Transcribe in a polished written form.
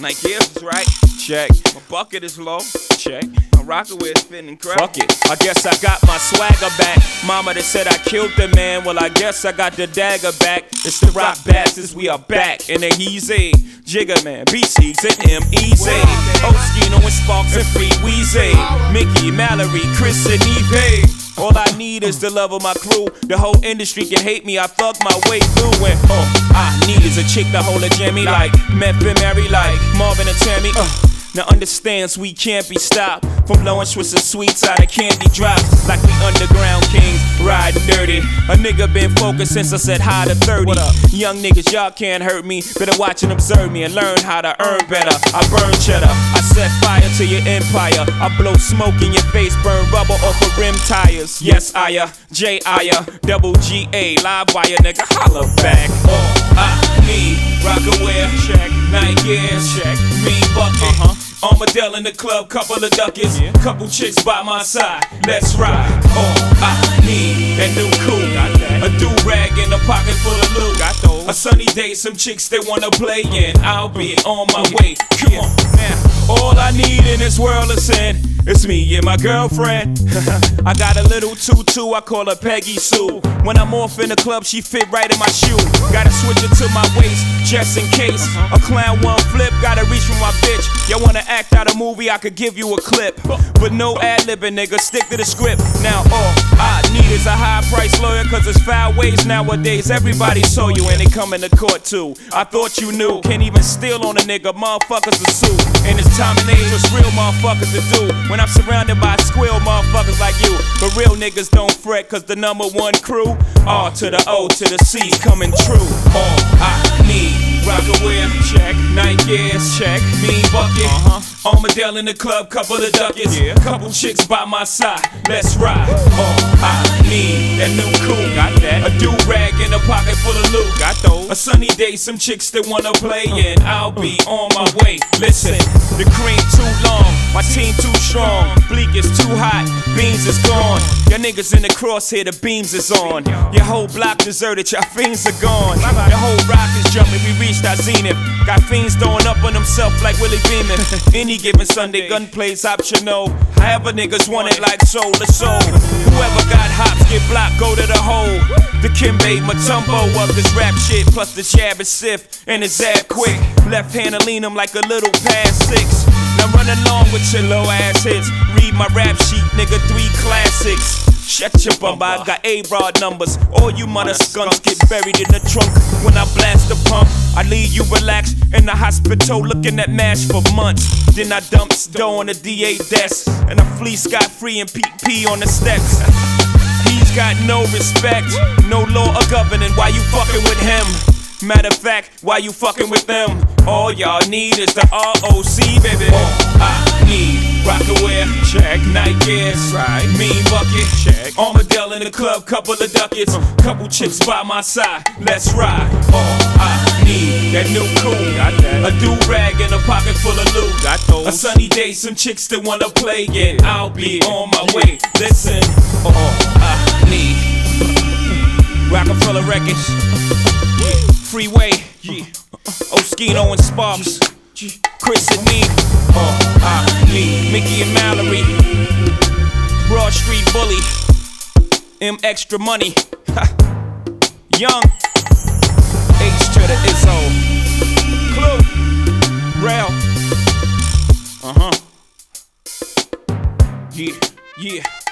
Nike is right. Check. My bucket is low. Check. My rocker wear is fitting incredible. Fuck it. I guess I got my swagger back. Mama that said I killed the man. Well, I guess I got the dagger back. It's the Rock Bastards. We are back. And then Heezy, Jigga Man, BC's and M-Easy. Oskino and Sparks and Free Weezy. Mickey, Mallory, Chris and Eve. All I need is the love of my crew. The whole industry can hate me, I thug my way through. And all I need is a chick to hold a jammy like Meth and Mary, like Marvin and Tammy. Now understands we can't be stopped from blowing Swiss sweets out of candy drops. Like we underground kings, riding dirty. A nigga been focused since I said hi to 30. Young niggas, y'all can't hurt me. Better watch and observe me and learn how to earn better. I burn cheddar, I set fire to your empire. I blow smoke in your face, burn rubber off of rim tires. Yes, J-I-A, double G-A, live wire, nigga, holla back. All I need, Rockaware, check, Nike, check, me bucket. Armadale in the club, couple of duckies, couple chicks by my side, let's ride. All I need, that new coupe, a do-rag in a pocket full of loot. A sunny day, some chicks they wanna play in, I'll be on my way. Come on, man. All I need in this world is sin. It's me and my girlfriend. I got a little tutu, I call her Peggy Sue. When I'm off in the club, she fit right in my shoe. Gotta switch it to my waist, just in case. A clown one flip, gotta reach for my bitch. Y'all wanna act out a movie, I could give you a clip. But no ad-libbing, nigga, stick to the script. Now all I need is a high-priced lawyer, cause it's foul ways nowadays. Everybody saw you and they coming to court too. I thought you knew, can't even steal on a nigga, motherfuckers to sue. And it's time and age, what's real motherfuckers to do. When I'm surrounded by squill motherfuckers like you. But real niggas don't fret, cause the #1 crew, R to the O to the C, coming true. All I need, Rockaware, check, Nike, check, Mean Bucket, Armadale in the club, couple of duckies, couple chicks by my side, let's ride. All I need, that new coupe, got that. A do-rag in a pocket full of loot, got those. A sunny day, some chicks that wanna play, and I'll be on my way. Listen, the cream too long, my team too strong, Bleak is too hot, Beans is gone. Your niggas in the crosshair, the beams is on. Your whole block deserted, your fiends are gone. Your whole rock is jumping, we reached our zenith. Got fiends throwing up on themselves like Willie Beeman. Any given Sunday, gunplay's optional. However niggas want it like soul to soul. Whoever got hops, get blocked, go to the hole. The Kimbe, Matumbo of this rap shit, plus the jab is sift, and it's zap quick. Left hand to lean him like a little past 6. Now run along with your low ass hits. Read my rap sheet, nigga, 3 classics. Shut your bum, I got A-Rod numbers. All you mother skunks get buried in the trunk. When I blast the pump, I leave you relaxed in the hospital looking at MASH for months. Then I dump dough on the DA desk, and I flee scot-free and PP on the steps. He's got no respect, no law or governing. Why you fucking with him? Matter of fact, why you fucking with them? All y'all need is the ROC, baby. All I need, Rockaware, check, Nike, right, Mean Bucket, check, Armadale in the club, couple of ducats, couple chicks by my side, let's ride. All I need, that new coupe, got that. A do-rag in a pocket full of loot, got those. A sunny day, some chicks that wanna play, and I'll be on my way. Listen, all I need, Rockefeller Records, Freeway, Oskino and Sparks, Chris and me, all I need, Mickey and Mallory, Broad Street Bully, M Extra Money, Young, H to the Izzo, Clue, Rail, yeah.